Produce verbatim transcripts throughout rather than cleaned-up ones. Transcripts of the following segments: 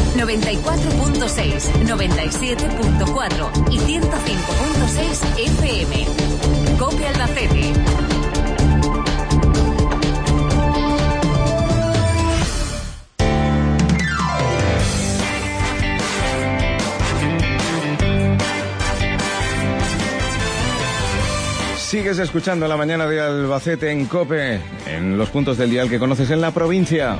noventa y cuatro punto seis, noventa y siete punto cuatro y ciento cinco punto seis F M. COPE Albacete. Sigues escuchando La Mañana de Albacete en COPE, en los puntos del dial que conoces en la provincia.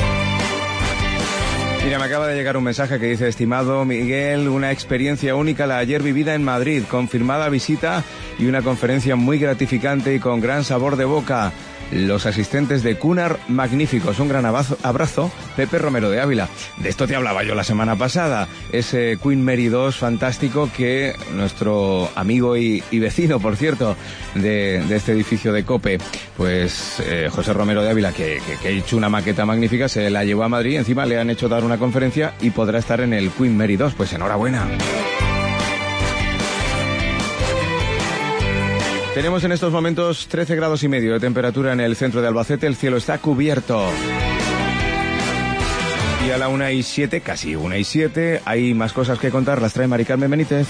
Mira, me acaba de llegar un mensaje que dice: estimado Miguel, una experiencia única la ayer vivida en Madrid, confirmada visita y una conferencia muy gratificante y con gran sabor de boca. Los asistentes de Cunard magníficos. Un gran abrazo, abrazo, Pepe Romero de Ávila. De esto te hablaba yo la semana pasada. Ese Queen Mary dos fantástico que nuestro amigo y, y vecino, por cierto, de, de este edificio de COPE, pues eh, José Romero de Ávila, que, que, que ha hecho una maqueta magnífica, se la llevó a Madrid. Encima le han hecho dar una conferencia y podrá estar en el Queen Mary dos. Pues enhorabuena. Tenemos en estos momentos trece grados y medio de temperatura en el centro de Albacete. El cielo está cubierto. Y a la una y siete, casi una y siete, hay más cosas que contar. Las trae Mari Carmen Benítez.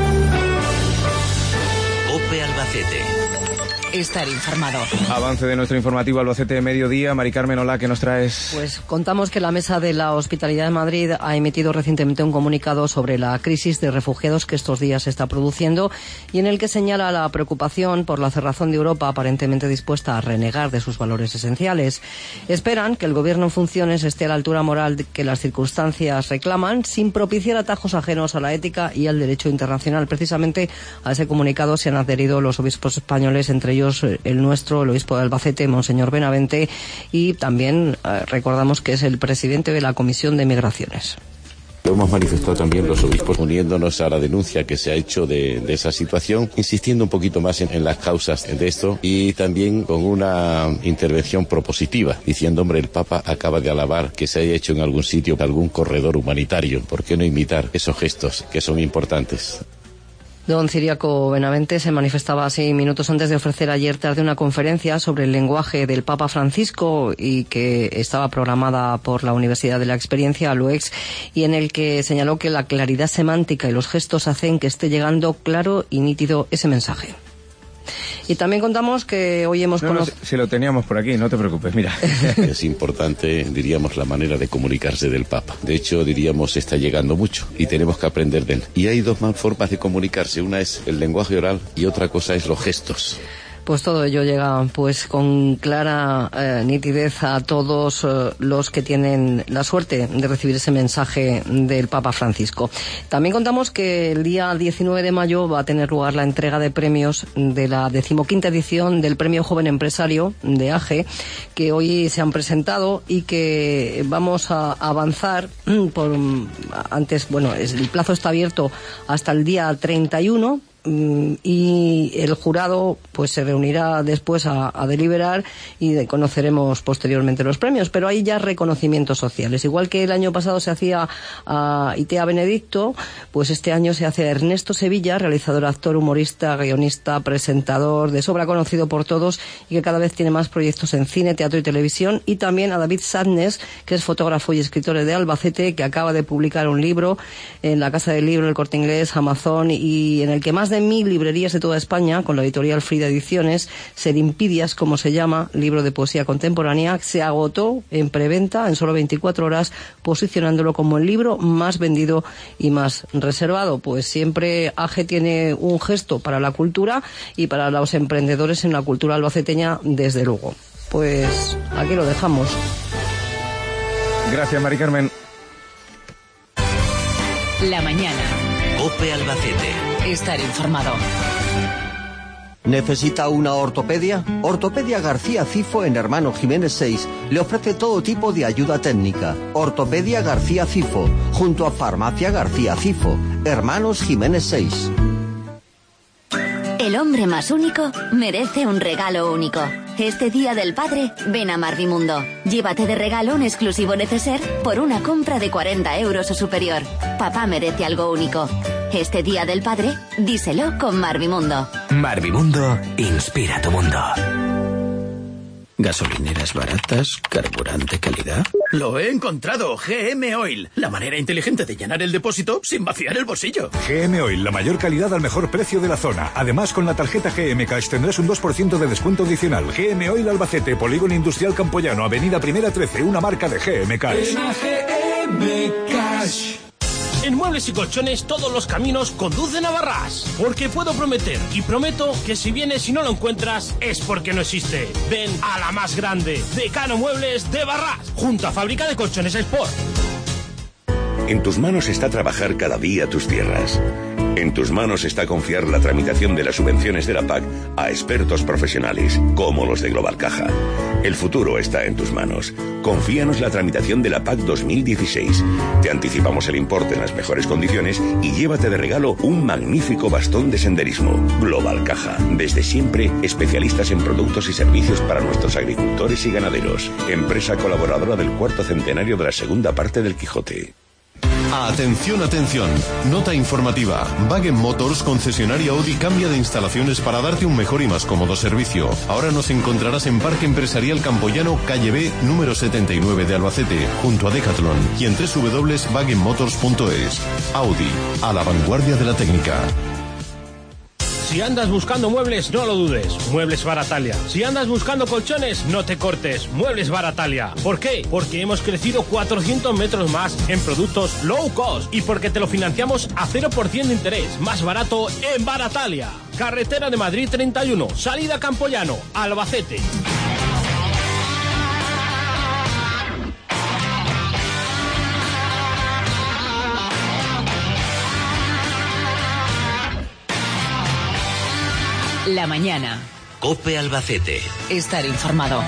COPE Albacete. Estar informado. Avance de nuestro informativo Albacete de mediodía. Mari Carmen, hola, ¿qué nos traes? Pues contamos que la Mesa de la Hospitalidad de Madrid ha emitido recientemente un comunicado sobre la crisis de refugiados que estos días se está produciendo y en el que señala la preocupación por la cerrazón de Europa, aparentemente dispuesta a renegar de sus valores esenciales. Esperan que el gobierno en funciones esté a la altura moral que las circunstancias reclaman, sin propiciar atajos ajenos a la ética y al derecho internacional. Precisamente a ese comunicado se han adherido los obispos españoles, entre ellos el nuestro, el obispo de Albacete, Monseñor Benavente, y también eh, recordamos que es el presidente de la Comisión de Migraciones. Lo hemos manifestado también los obispos, uniéndonos a la denuncia que se ha hecho de, de esa situación, insistiendo un poquito más en, en las causas de esto y también con una intervención propositiva, diciendo, hombre, el Papa acaba de alabar que se haya hecho en algún sitio algún corredor humanitario, ¿por qué no imitar esos gestos que son importantes? Don Ciriaco Benavente se manifestaba así minutos antes de ofrecer ayer tarde una conferencia sobre el lenguaje del Papa Francisco y que estaba programada por la Universidad de la Experiencia, L U E X, y en el que señaló que la claridad semántica y los gestos hacen que esté llegando claro y nítido ese mensaje. Y también contamos que hoy hemos no, conocido... No, si, si lo teníamos por aquí, no te preocupes, mira. Es importante, diríamos, la manera de comunicarse del Papa. De hecho, diríamos, está llegando mucho y tenemos que aprender de él. Y hay dos más formas de comunicarse. Una es el lenguaje oral y otra cosa es los gestos. Pues todo ello llega pues con clara eh, nitidez a todos eh, los que tienen la suerte de recibir ese mensaje del Papa Francisco. También contamos que el día diecinueve de mayo va a tener lugar la entrega de premios de la decimoquinta edición del Premio Joven Empresario de A G E, que hoy se han presentado y que vamos a avanzar por antes, bueno, el plazo está abierto hasta el día treinta y uno. Y el jurado pues se reunirá después a, a deliberar y de, conoceremos posteriormente los premios, pero hay ya reconocimientos sociales. Igual que el año pasado se hacía a Itea Benedicto, pues este año se hace a Ernesto Sevilla, realizador, actor, humorista, guionista, presentador, de sobra conocido por todos y que cada vez tiene más proyectos en cine, teatro y televisión, y también a David Sadness, que es fotógrafo y escritor de Albacete, que acaba de publicar un libro en la Casa del Libro, El Corte Inglés, Amazon, y en el que más de mil librerías de toda España, con la editorial Frida Ediciones, Serimpidias, como se llama, libro de poesía contemporánea, se agotó en preventa en solo veinticuatro horas, posicionándolo como el libro más vendido y más reservado. Pues siempre A G E tiene un gesto para la cultura y para los emprendedores en la cultura albaceteña, desde luego. Pues aquí lo dejamos. Gracias, Mari Carmen. La mañana. COPE Albacete. Estar informado. ¿Necesita una ortopedia? Ortopedia García Cifo en Hermano Jiménez seis le ofrece todo tipo de ayuda técnica. Ortopedia García Cifo, junto a Farmacia García Cifo, Hermanos Jiménez seis. El hombre más único merece un regalo único. Este Día del Padre, ven a Marvimundo. Llévate de regalo un exclusivo neceser por una compra de cuarenta euros o superior. Papá merece algo único. Este Día del Padre, díselo con Marvimundo. Marvimundo inspira tu mundo. Gasolineras baratas, carburante calidad. Lo he encontrado, G M Oil. La manera inteligente de llenar el depósito sin vaciar el bolsillo. G M Oil, la mayor calidad al mejor precio de la zona. Además, con la tarjeta G M Cash tendrás un dos por ciento de descuento adicional. G M Oil Albacete, Polígono Industrial Campoyano, Avenida Primera trece, una marca de G M Cash. G M Cash. En Muebles y Colchones todos los caminos conducen a Barrás. Porque puedo prometer y prometo que si vienes y no lo encuentras es porque no existe. Ven a la más grande, Decano Muebles de Barrás, junto a Fábrica de Colchones Sport. En tus manos está trabajar cada día tus tierras. En tus manos está confiar la tramitación de las subvenciones de la P A C a expertos profesionales, como los de Global Caja. El futuro está en tus manos. Confíanos la tramitación de la P A C dos mil dieciséis. Te anticipamos el importe en las mejores condiciones y llévate de regalo un magnífico bastón de senderismo. Global Caja. Desde siempre, especialistas en productos y servicios para nuestros agricultores y ganaderos. Empresa colaboradora del cuarto centenario de la segunda parte del Quijote. Atención, atención. Nota informativa. Wagen Motors, concesionaria Audi, cambia de instalaciones para darte un mejor y más cómodo servicio. Ahora nos encontrarás en Parque Empresarial Campoyano, calle B, número setenta y nueve de Albacete, junto a Decathlon, y en doble u doble u doble u punto wagen motors punto es. Audi, a la vanguardia de la técnica. Si andas buscando muebles, no lo dudes. Muebles Baratalia. Si andas buscando colchones, no te cortes. Muebles Baratalia. ¿Por qué? Porque hemos crecido cuatrocientos metros más en productos low cost y porque te lo financiamos a cero por ciento de interés. Más barato en Baratalia. Carretera de Madrid treinta y uno. Salida Campoyano. Albacete. La mañana. COPE Albacete. Estar informado.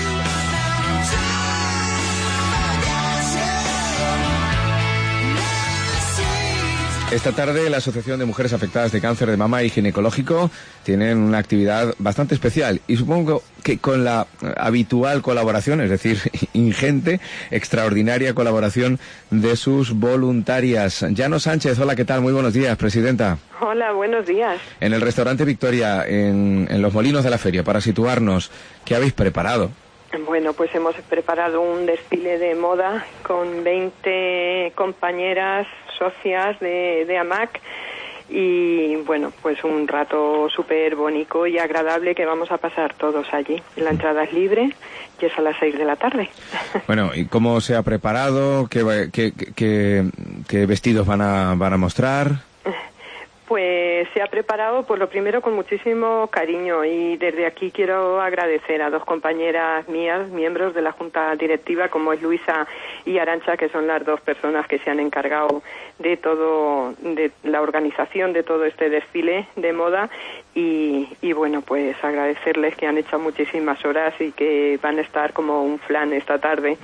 Esta tarde la Asociación de Mujeres Afectadas de Cáncer de Mama y Ginecológico tienen una actividad bastante especial y supongo que con la habitual colaboración, es decir, ingente, extraordinaria colaboración de sus voluntarias. Llano Sánchez, hola, ¿qué tal? Muy buenos días, presidenta. Hola, buenos días. En el restaurante Victoria, en, en los Molinos de la Feria, para situarnos, ¿qué habéis preparado? Bueno, pues hemos preparado un desfile de moda con veinte compañeras socias de, de AMAC y, bueno, pues un rato súper bonito y agradable que vamos a pasar todos allí. La entrada es libre y es a las seis de la tarde. Bueno, ¿y cómo se ha preparado? ¿Qué, qué, qué, qué vestidos van a, van a mostrar? Pues se ha preparado, por lo primero, con muchísimo cariño y desde aquí quiero agradecer a dos compañeras mías, miembros de la Junta Directiva, como es Luisa y Arantxa, que son las dos personas que se han encargado de todo, de la organización de todo este desfile de moda y, y bueno, pues agradecerles que han hecho muchísimas horas y que van a estar como un flan esta tarde.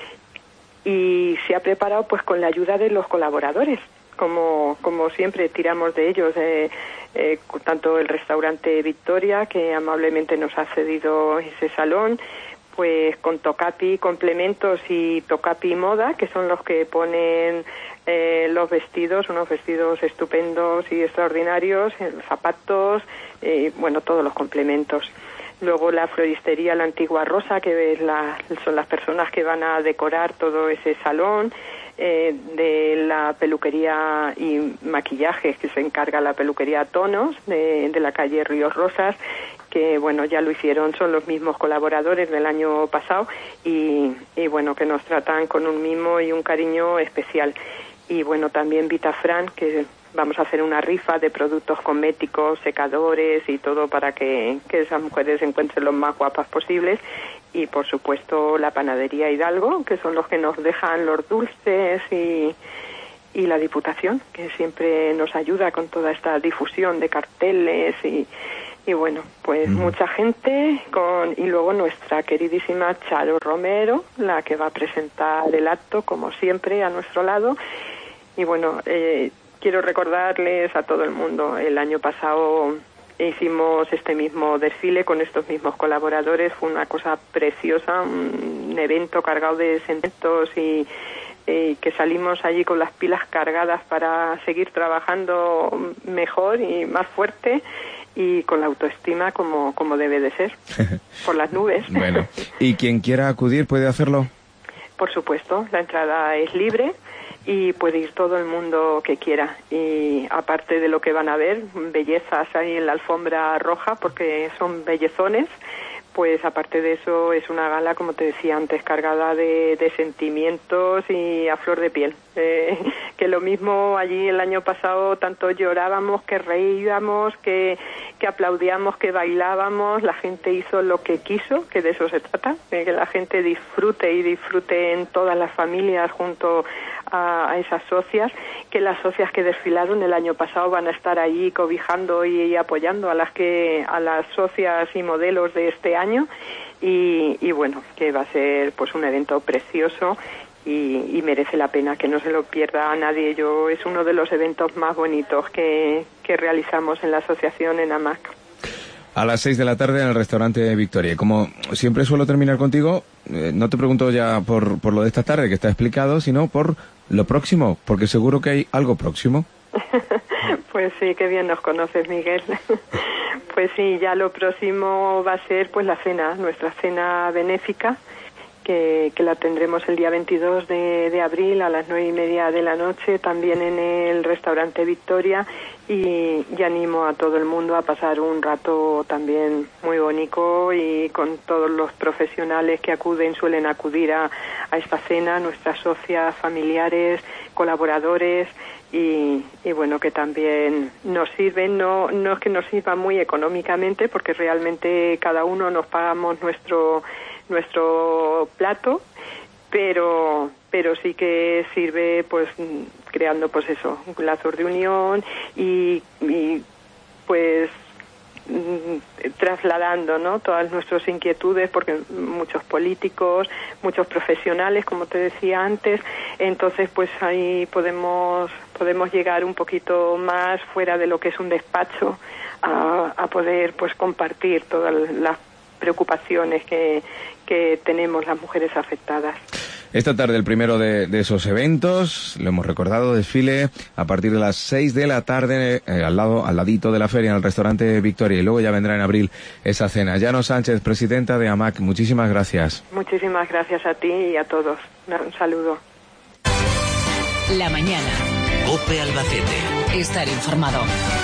Y se ha preparado pues con la ayuda de los colaboradores. Como, como siempre tiramos de ellos, eh, eh, tanto el restaurante Victoria, que amablemente nos ha cedido ese salón, pues con Tocapi Complementos y Tocapi Moda, que son los que ponen eh, los vestidos, unos vestidos estupendos y extraordinarios, eh, zapatos, eh, bueno, todos los complementos. Luego la floristería La Antigua Rosa, que es la, son las personas que van a decorar todo ese salón. Eh, de la peluquería y maquillajes que se encarga la peluquería Tonos de, de la calle Ríos Rosas, que bueno, ya lo hicieron, son los mismos colaboradores del año pasado y, y bueno, que nos tratan con un mimo y un cariño especial. Y bueno, también Vitafran, que vamos a hacer una rifa de productos cosméticos, secadores y todo para que, que esas mujeres se encuentren lo más guapas posibles. Y por supuesto la panadería Hidalgo, que son los que nos dejan los dulces, y, y la Diputación, que siempre nos ayuda con toda esta difusión de carteles y, y bueno, pues mm. mucha gente con y luego nuestra queridísima Charo Romero, la que va a presentar el acto como siempre a nuestro lado. Y bueno, eh, quiero recordarles a todo el mundo, el año pasado hicimos este mismo desfile con estos mismos colaboradores, fue una cosa preciosa, un evento cargado de sentimientos y, y que salimos allí con las pilas cargadas para seguir trabajando mejor y más fuerte y con la autoestima como, como debe de ser, por las nubes. Bueno, ¿y quien quiera acudir puede hacerlo? Por supuesto, la entrada es libre y puede ir todo el mundo que quiera. Y aparte de lo que van a ver, bellezas ahí en la alfombra roja, porque son bellezones, pues aparte de eso es una gala, como te decía antes, cargada de, de sentimientos y a flor de piel. Eh, que lo mismo allí el año pasado, tanto llorábamos, que reíamos, que, que aplaudíamos, que bailábamos. La gente hizo lo que quiso, que de eso se trata, de que la gente disfrute y disfrute en todas las familias junto a, a esas socias, que las socias que desfilaron el año pasado van a estar allí cobijando y, y apoyando a las que a las socias y modelos de este año. Y, y bueno, que va a ser pues un evento precioso y, y merece la pena que no se lo pierda a nadie. Yo es uno de los eventos más bonitos que, que realizamos en la asociación en AMAC. A las seis de la tarde en el restaurante Victoria. Como siempre suelo terminar contigo, eh, no te pregunto ya por, por lo de esta tarde que está explicado, sino por lo próximo, porque seguro que hay algo próximo. Pues sí, qué bien nos conoces, Miguel. Pues sí, ya lo próximo va a ser pues la cena, nuestra cena benéfica, que, que la tendremos el día veintidós de, de abril a las nueve y media de la noche, también en el restaurante Victoria, y, y animo a todo el mundo a pasar un rato también muy bonito y con todos los profesionales que acuden, suelen acudir a, a esta cena, nuestras socias, familiares, colaboradores. Y, y bueno, que también nos sirven, no, no es que nos sirva muy económicamente, porque realmente cada uno nos pagamos nuestro nuestro plato, pero pero sí que sirve pues creando pues eso, lazos de unión y, y pues trasladando, ¿no?, todas nuestras inquietudes, porque muchos políticos, muchos profesionales, como te decía antes, entonces pues ahí podemos podemos llegar un poquito más fuera de lo que es un despacho a, a poder pues compartir todas las preocupaciones que, que tenemos las mujeres afectadas. Esta tarde el primero de, de esos eventos, lo hemos recordado, desfile a partir de las seis de la tarde eh, al lado, al ladito de la feria en el restaurante Victoria, y luego ya vendrá en abril esa cena. Llano Sánchez, presidenta de AMAC, muchísimas gracias. Muchísimas gracias a ti y a todos. Un saludo. La mañana. COPE Albacete. Estar informado.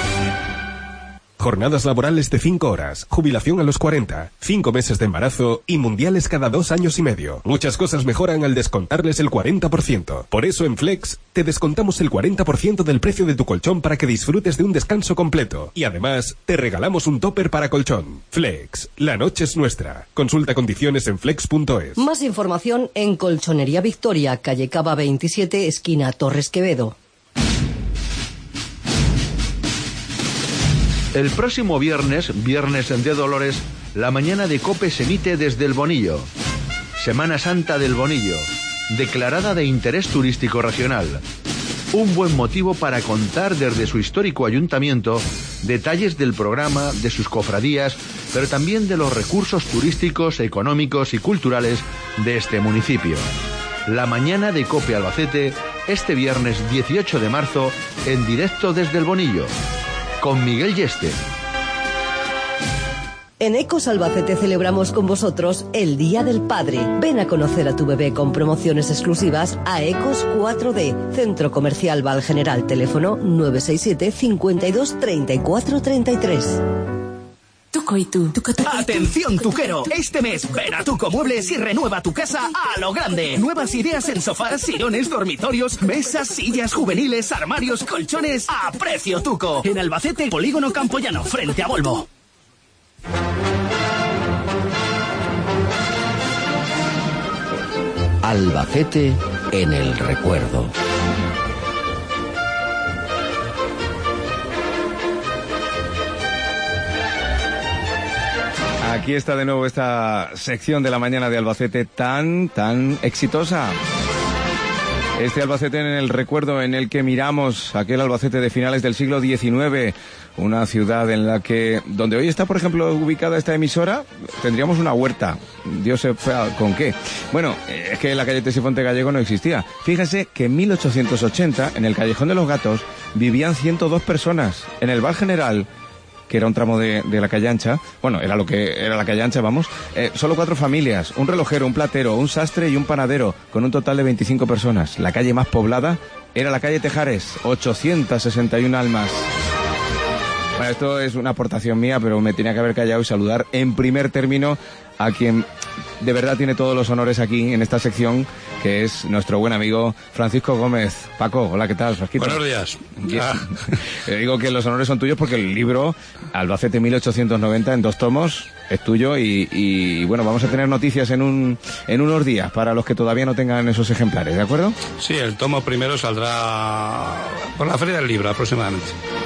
Jornadas laborales de cinco horas, jubilación a los cuarenta, cinco meses de embarazo y mundiales cada dos años y medio. Muchas cosas mejoran al descontarles el cuarenta por ciento. Por eso en Flex te descontamos el cuarenta por ciento del precio de tu colchón para que disfrutes de un descanso completo. Y además te regalamos un topper para colchón. Flex, la noche es nuestra. Consulta condiciones en flex punto es. Más información en Colchonería Victoria, calle Cava veintisiete, esquina Torres Quevedo. El próximo viernes, viernes de Dolores, la mañana de COPE se emite desde el Bonillo. Semana Santa del Bonillo, declarada de interés turístico regional. Un buen motivo para contar desde su histórico ayuntamiento detalles del programa, de sus cofradías, pero también de los recursos turísticos, económicos y culturales de este municipio. La mañana de COPE Albacete, este viernes dieciocho de marzo, en directo desde el Bonillo. Con Miguel Yeste. En Ecos Albacete celebramos con vosotros el Día del Padre. Ven a conocer a tu bebé con promociones exclusivas a Ecos cuatro D, Centro Comercial Val General, teléfono nueve seis siete, cincuenta y dos, treinta y cuatro, treinta y tres. Tuco y tú. Tuco, tuco, Atención, tuquero. Este mes ven a Tuco Muebles y renueva tu casa a lo grande. Nuevas ideas en sofás, sillones, dormitorios, mesas, sillas juveniles, armarios, colchones a precio Tuco. En Albacete, Polígono Campoyano, frente a Volvo. Albacete en el recuerdo. Aquí está de nuevo esta sección de la mañana de Albacete tan, tan exitosa. Este Albacete en el recuerdo, en el que miramos aquel Albacete de finales del siglo diecinueve, una ciudad en la que, donde hoy está, por ejemplo, ubicada esta emisora, tendríamos una huerta. Dios sepa con qué. Bueno, es que la calle Tesifonte Gallego no existía. Fíjense que en mil ochocientos ochenta, en el Callejón de los Gatos, vivían ciento dos personas. En el Val General, que era un tramo de, de la calle ancha, bueno, era lo que era la calle ancha, vamos, eh, solo cuatro familias, un relojero, un platero, un sastre y un panadero, con un total de veinticinco personas. La calle más poblada era la calle Tejares, ochocientas sesenta y una almas. Bueno, esto es una aportación mía, pero me tenía que haber callado y saludar en primer término a quien de verdad tiene todos los honores aquí en esta sección, que es nuestro buen amigo Francisco Gómez. Paco, hola, ¿qué tal, Francisco? Buenos días. Ah. Digo que los honores son tuyos porque el libro Albacete mil ochocientos noventa en dos tomos es tuyo y, y bueno, vamos a tener noticias en un en unos días para los que todavía no tengan esos ejemplares, ¿de acuerdo? Sí, el tomo primero saldrá por la Feria del Libro aproximadamente.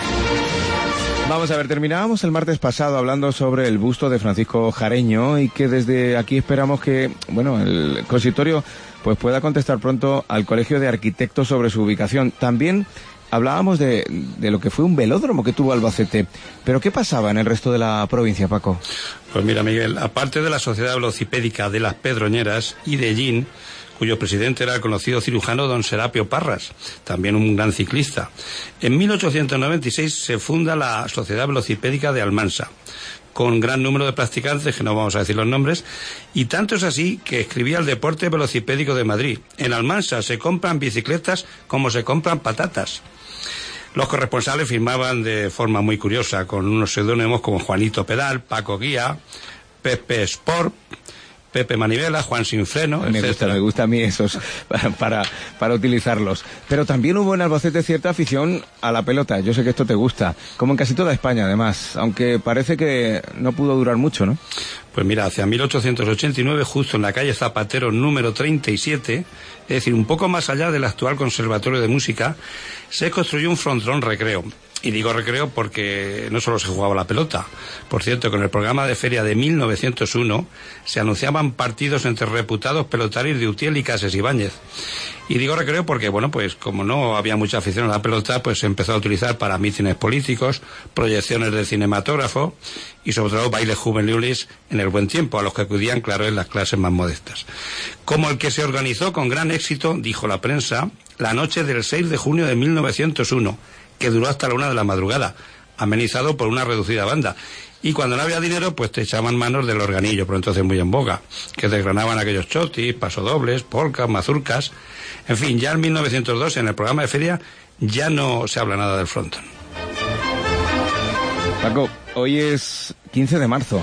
Vamos a ver, terminábamos el martes pasado hablando sobre el busto de Francisco Jareño y que desde aquí esperamos que, bueno, el consistorio pues pueda contestar pronto al Colegio de Arquitectos sobre su ubicación. También hablábamos de, de lo que fue un velódromo que tuvo Albacete. ¿Pero qué pasaba en el resto de la provincia, Paco? Pues mira, Miguel, aparte de la Sociedad Velocipédica de las Pedroñeras y de Ellín, cuyo presidente era el conocido cirujano don Serapio Parras, también un gran ciclista. En mil ochocientos noventa y seis se funda la Sociedad Velocipédica de Almansa, con gran número de practicantes, que no vamos a decir los nombres, y tanto es así que escribía el Deporte Velocipédico de Madrid. En Almansa se compran bicicletas como se compran patatas. Los corresponsales firmaban de forma muy curiosa, con unos seudónimos como Juanito Pedal, Paco Guía, Pepe Sport, Pepe Manivela, Juan Sin Freno, me etcétera. gusta, me gusta a mí esos para, para, para utilizarlos. Pero también hubo en Albacete cierta afición a la pelota. Yo sé que esto te gusta, como en casi toda España además, aunque parece que no pudo durar mucho, ¿no? Pues mira, hacia mil ochocientos ochenta y nueve, justo en la calle Zapatero número treinta y siete, es decir, un poco más allá del actual Conservatorio de Música, se construyó un frontón recreo. Y digo recreo porque no solo se jugaba la pelota. Por cierto, con el programa de feria de mil novecientos uno se anunciaban partidos entre reputados pelotarios de Utiel y Cases Ibáñez. Y digo recreo porque, bueno, pues como no había mucha afición a la pelota, pues se empezó a utilizar para mítines políticos, proyecciones de cinematógrafo y sobre todo bailes juveniles en el buen tiempo, a los que acudían, claro, en las clases más modestas. Como el que se organizó con gran éxito, dijo la prensa, la noche del seis de junio de mil novecientos uno, que duró hasta la una de la madrugada, amenizado por una reducida banda. Y cuando no había dinero, pues te echaban manos del organillo, por entonces muy en boga, que desgranaban aquellos chotis, pasodobles, polcas, mazurcas. En fin, ya en mil novecientos dos, en el programa de feria, ya no se habla nada del frontón. Paco, hoy es quince de marzo,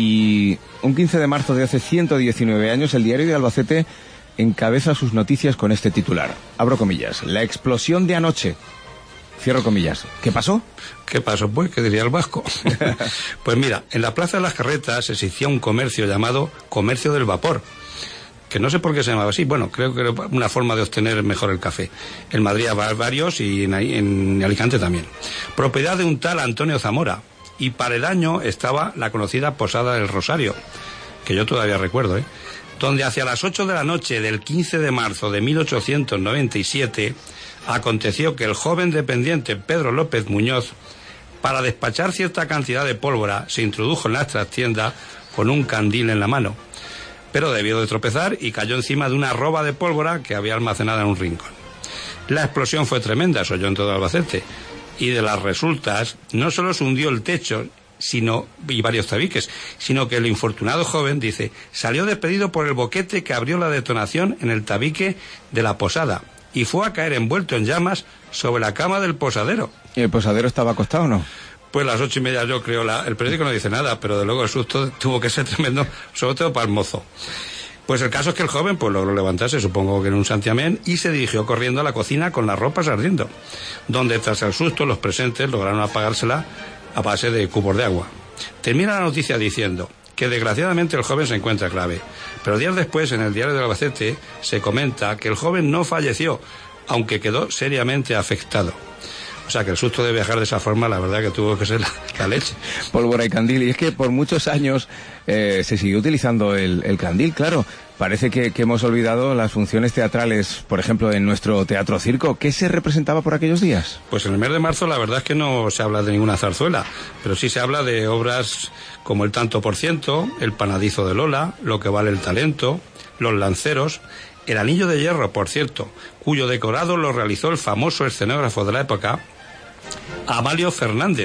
y un quince de marzo de hace ciento diecinueve años, el diario de Albacete encabeza sus noticias con este titular. Abro comillas. La explosión de anoche. Cierro comillas. ¿Qué pasó? ¿Qué pasó, pues? ¿Qué diría el vasco? Pues mira, en la Plaza de las Carretas existía un comercio llamado Comercio del Vapor, que no sé por qué se llamaba así. Bueno, creo que era una forma de obtener mejor el café. En Madrid había varios y en, en Alicante también. Propiedad de un tal Antonio Zamora. Y para el año estaba la conocida Posada del Rosario, que yo todavía recuerdo, ¿eh? Donde hacia las ocho de la noche del quince de marzo de mil ochocientos noventa y siete... aconteció que el joven dependiente Pedro López Muñoz, para despachar cierta cantidad de pólvora, se introdujo en la trastienda con un candil en la mano, pero debió de tropezar y cayó encima de una roba de pólvora que había almacenada en un rincón. La explosión fue tremenda, se oyó en todo Albacete, y de las resultas no solo se hundió el techo sino y varios tabiques, sino que el infortunado joven, dice, salió despedido por el boquete que abrió la detonación en el tabique de la posada, y fue a caer envuelto en llamas sobre la cama del posadero. ¿Y el posadero estaba acostado o no? Pues las ocho y media, yo creo, la, el periódico no dice nada, pero de luego el susto tuvo que ser tremendo, sobre todo para el mozo. Pues el caso es que el joven pues logró levantarse, supongo que en un santiamén, y se dirigió corriendo a la cocina con las ropas ardiendo, donde tras el susto los presentes lograron apagársela a base de cubos de agua. Termina la noticia diciendo que desgraciadamente el joven se encuentra grave, pero días después en el diario de Albacete se comenta que el joven no falleció, aunque quedó seriamente afectado. O sea que el susto de viajar de esa forma, la verdad que tuvo que ser la, la leche. Pólvora y candil. Y es que por muchos años eh, se siguió utilizando el, el candil, claro. Parece que, que hemos olvidado las funciones teatrales, por ejemplo, en nuestro Teatro Circo. ¿Qué se representaba por aquellos días? Pues en el mes de marzo la verdad es que no se habla de ninguna zarzuela, pero sí se habla de obras como El Tanto por Ciento, El Panadizo de Lola, Lo que vale el talento, Los Lanceros, El Anillo de Hierro, por cierto, cuyo decorado lo realizó el famoso escenógrafo de la época, Amalio Fernández,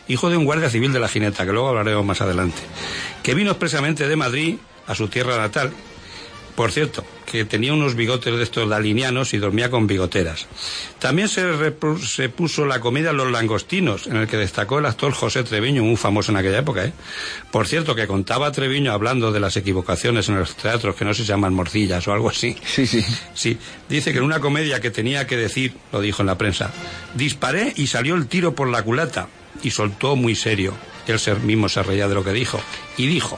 hijo de un guardia civil de la Gineta, que luego hablaremos más adelante, que vino expresamente de Madrid a su tierra natal. Por cierto, que tenía unos bigotes de estos dalinianos y dormía con bigoteras. También se, se puso la comedia Los Langostinos, en el que destacó el actor José Treviño, muy famoso en aquella época, ¿eh? Por cierto, que contaba Treviño hablando de las equivocaciones en los teatros, que no se llaman morcillas o algo así. Sí, sí. Sí, dice que en una comedia que tenía que decir, lo dijo en la prensa, disparé y salió el tiro por la culata, y soltó muy serio. Él mismo se reía de lo que dijo, y dijo...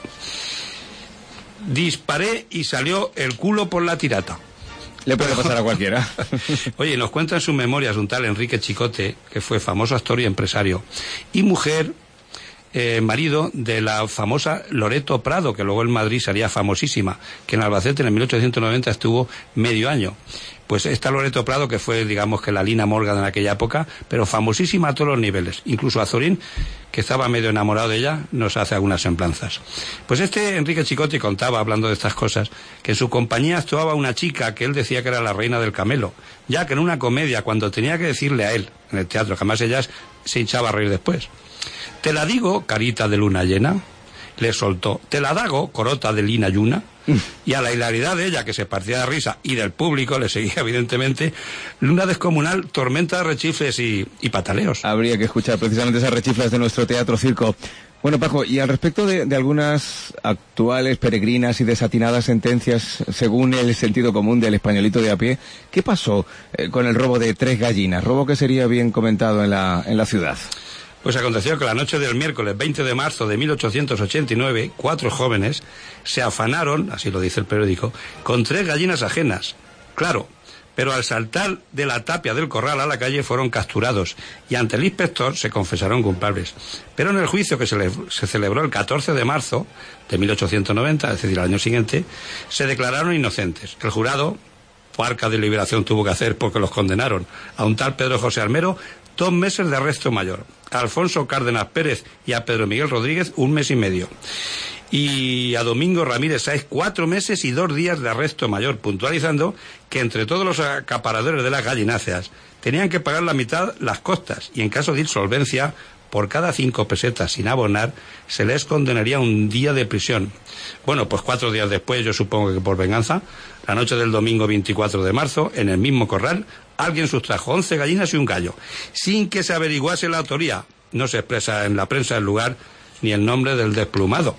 disparé y salió el culo por la tirata. Le puede pasar a cualquiera. Oye, nos cuenta en sus memorias un tal Enrique Chicote, que fue famoso actor y empresario, y mujer, eh, marido de la famosa Loreto Prado, que luego en Madrid sería famosísima, que en Albacete en mil ochocientos noventa estuvo medio año. Pues esta Loreto Prado, que fue, digamos, que la Lina Morgan en aquella época, pero famosísima a todos los niveles. Incluso Azorín, que estaba medio enamorado de ella, nos hace algunas semblanzas. Pues este Enrique Chicote contaba, hablando de estas cosas, que en su compañía actuaba una chica que él decía que era la reina del camelo, ya que en una comedia, cuando tenía que decirle a él, en el teatro, que además ella se hinchaba a reír después, te la digo, carita de luna llena, le soltó, te la dago, corota de lina yuna, y a la hilaridad de ella, que se partía de risa, y del público, le seguía evidentemente, una descomunal tormenta de rechifles y, y pataleos. Habría que escuchar precisamente esas rechiflas de nuestro teatro circo. Bueno, Paco, y al respecto de, de algunas actuales peregrinas y desatinadas sentencias, según el sentido común del españolito de a pie, ¿qué pasó eh, con el robo de tres gallinas? Robo que sería bien comentado en la, en la ciudad. Pues aconteció que la noche del miércoles veinte de marzo de mil ochocientos ochenta y nueve, cuatro jóvenes se afanaron, así lo dice el periódico, con tres gallinas ajenas. Claro, pero al saltar de la tapia del corral a la calle fueron capturados y ante el inspector se confesaron culpables. Pero en el juicio que se, le, se celebró el catorce de marzo de mil ochocientos noventa, es decir, al año siguiente, se declararon inocentes. El jurado, arca de liberación tuvo que hacer porque los condenaron a un tal Pedro José Armero dos meses de arresto mayor, a Alfonso Cárdenas Pérez y a Pedro Miguel Rodríguez un mes y medio, y a Domingo Ramírez Sáez cuatro meses y dos días de arresto mayor, puntualizando que entre todos los acaparadores de las gallináceas tenían que pagar la mitad las costas, y en caso de insolvencia, por cada cinco pesetas sin abonar, se les condenaría un día de prisión. Bueno, pues cuatro días después, yo supongo que por venganza, la noche del domingo veinticuatro de marzo, en el mismo corral, alguien sustrajo once gallinas y un gallo, sin que se averiguase la autoría. No se expresa en la prensa el lugar ni el nombre del desplumado.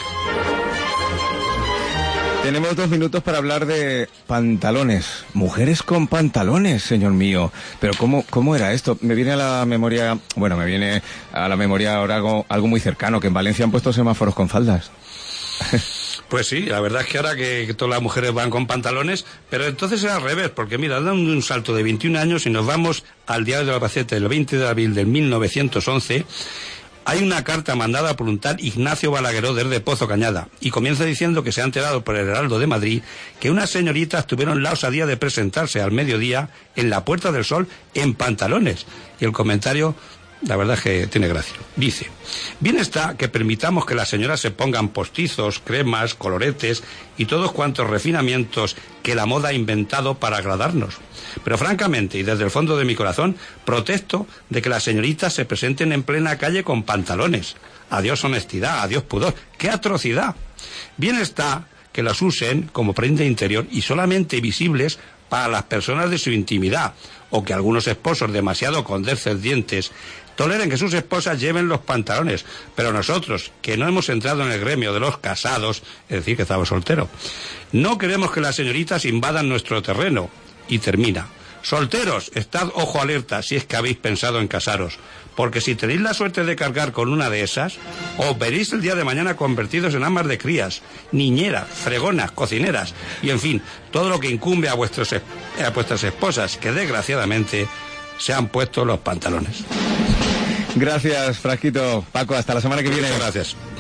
Tenemos dos minutos para hablar de pantalones. Mujeres con pantalones, señor mío. Pero ¿cómo, cómo era esto? Me viene a la memoria, bueno, me viene a la memoria ahora algo, algo muy cercano, que en Valencia han puesto semáforos con faldas. Pues sí, la verdad es que ahora que, que todas las mujeres van con pantalones, pero entonces era al revés, porque mira, dan un salto de veintiún años y nos vamos al diario de Albacete del veinte de abril de mil novecientos once. Hay una carta mandada por un tal Ignacio Balagueró desde Pozo Cañada, y comienza diciendo que se ha enterado por el Heraldo de Madrid que unas señoritas tuvieron la osadía de presentarse al mediodía en la Puerta del Sol en pantalones. Y el comentario, la verdad es que tiene gracia. Dice, bien está que permitamos que las señoras se pongan postizos, cremas, coloretes y todos cuantos refinamientos que la moda ha inventado para agradarnos. Pero francamente, y desde el fondo de mi corazón, protesto de que las señoritas se presenten en plena calle con pantalones. Adiós honestidad, adiós pudor. ¡Qué atrocidad! Bien está que las usen como prenda interior y solamente visibles para las personas de su intimidad, o que algunos esposos demasiado condescendientes toleren que sus esposas lleven los pantalones, pero nosotros, que no hemos entrado en el gremio de los casados, es decir, que estamos solteros, no queremos que las señoritas invadan nuestro terreno. Y termina, solteros, estad ojo alerta si es que habéis pensado en casaros, porque si tenéis la suerte de cargar con una de esas, os veréis el día de mañana convertidos en amas de crías, niñeras, fregonas, cocineras, y en fin, todo lo que incumbe a, vuestros, a vuestras esposas, que desgraciadamente se han puesto los pantalones. Gracias, Frasquito. Paco, hasta la semana que viene. Muchas gracias.